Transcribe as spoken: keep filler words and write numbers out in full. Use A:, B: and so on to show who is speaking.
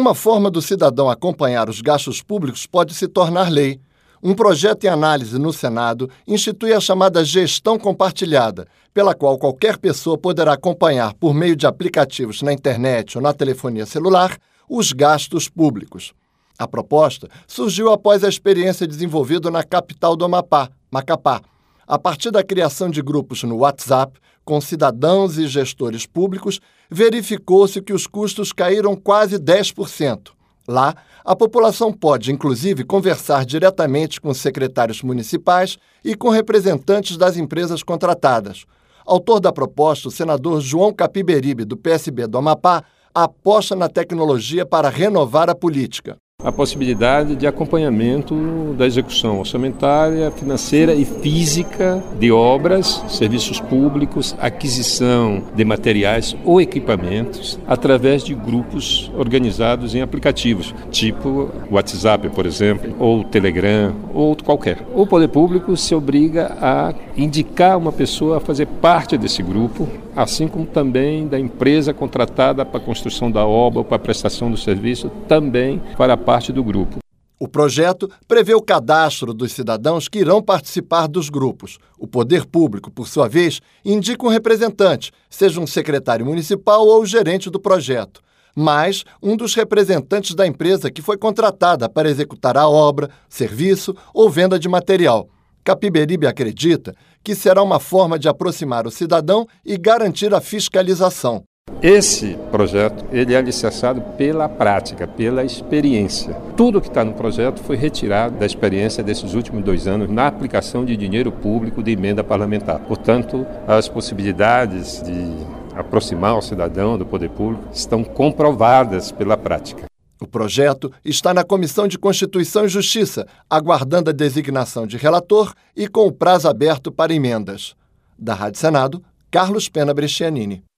A: Uma forma do cidadão acompanhar os gastos públicos pode se tornar lei. Um projeto em análise no Senado institui a chamada gestão compartilhada, pela qual qualquer pessoa poderá acompanhar, por meio de aplicativos na internet ou na telefonia celular, os gastos públicos. A proposta surgiu após a experiência desenvolvida na capital do Amapá, Macapá, a partir da criação de grupos no WhatsApp com cidadãos e gestores públicos. Verificou-se que os custos caíram quase dez por cento. Lá, a população pode, inclusive, conversar diretamente com secretários municipais e com representantes das empresas contratadas. Autor da proposta, o senador João Capiberibe, do P S B do Amapá, aposta na tecnologia para renovar a política.
B: A possibilidade de acompanhamento da execução orçamentária, financeira e física de obras, serviços públicos, aquisição de materiais ou equipamentos através de grupos organizados em aplicativos, tipo WhatsApp, por exemplo, ou Telegram, ou outro qualquer. O poder público se obriga a indicar uma pessoa a fazer parte desse grupo, assim como também da empresa contratada para a construção da obra ou para a prestação do serviço, também para parte do grupo.
A: O projeto prevê o cadastro dos cidadãos que irão participar dos grupos. O poder público, por sua vez, indica um representante, seja um secretário municipal ou o gerente do projeto, mas um dos representantes da empresa que foi contratada para executar a obra, serviço ou venda de material. Capiberibe acredita que será uma forma de aproximar o cidadão e garantir a fiscalização.
B: Esse projeto ele é alicerçado pela prática, pela experiência. Tudo que está no projeto foi retirado da experiência desses últimos dois anos na aplicação de dinheiro público de emenda parlamentar. Portanto, as possibilidades de aproximar o cidadão do poder público estão comprovadas pela prática.
A: O projeto está na Comissão de Constituição e Justiça, aguardando a designação de relator e com o prazo aberto para emendas. Da Rádio Senado, Carlos Pena Brescianini.